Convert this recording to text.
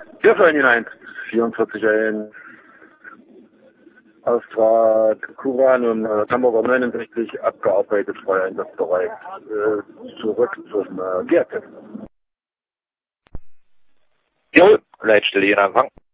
Wir fallen hinein. 44 Auftrag Kuran und Hamburger 69 abgearbeitet, Freieinsatzbereit. Zurück zum GRZ. Jawohl, Leitstelle Ihren Anfang.